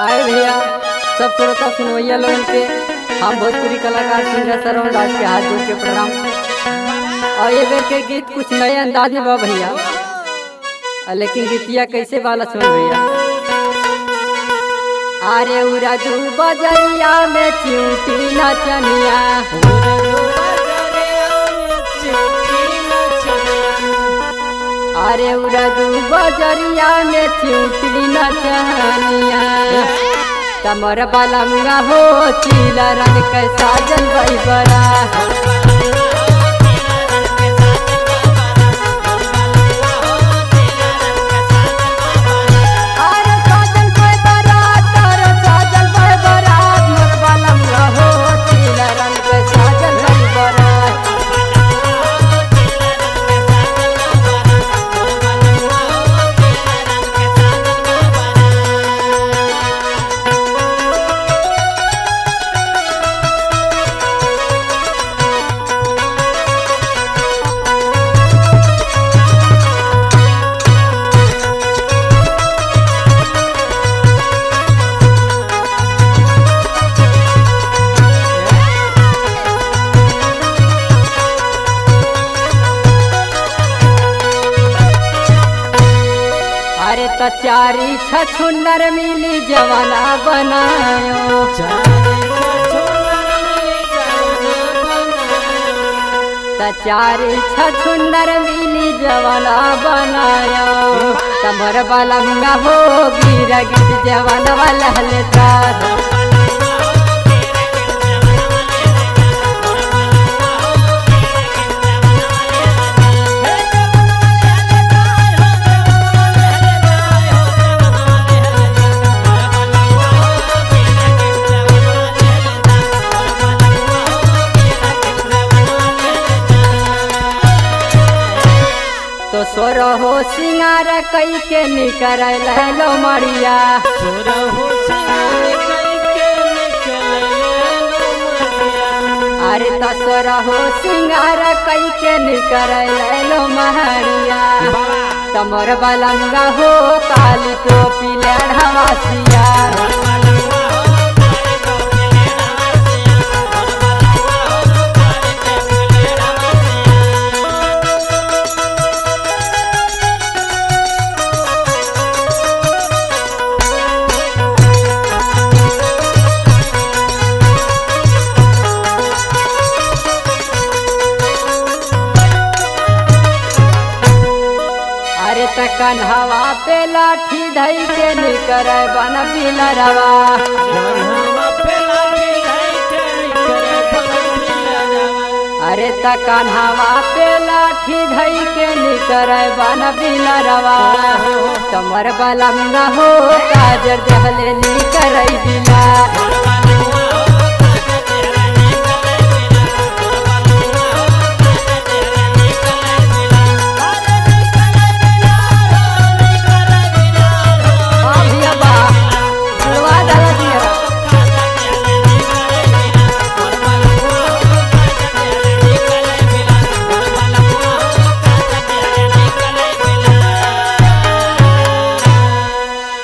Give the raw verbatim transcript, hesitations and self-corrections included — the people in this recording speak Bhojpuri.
आए भैया सब श्रोता सुनवैया लोगन के हम भोजपुरी कलाकार सिंगर सरवन दास के हाथ जोड़ के प्रणाम। और ये बेर के गीत कुछ नए अंदाज में बा भैया, लेकिन गीतिया कैसे वाला सुन भैया। अरे उरा दू बजरिया में चिंटी नचनिया, अरे उरा दू बजरिया में चिंटी नचनिया, तमर बाला मुआ हो चीला रंग के साजन बई बड़ा। अरे तचारी छछुन्नर मिली जवाना बनायो, तचारी छछुन्नर मिली जवाना बनायो, तमर बाला मुआ हो गिर गिर जवाना वाला हलता। तो सोर हो सिंगार कई के निकर लो मरिया, सोर हो सिंगार कई के निकर अरे तो सोर हो सिंगार कई के निकर लो महरिया, तमर बलंगा हो काली टोपी लेढ़वासिया। अरे तकन हवा पे लाठी धई के निकर बन पिलरवा, अरे तकन हवा पे लाठी धई के निकर बन पिलरवा, तमर बलंगा हो काजर जहले निकर बिला।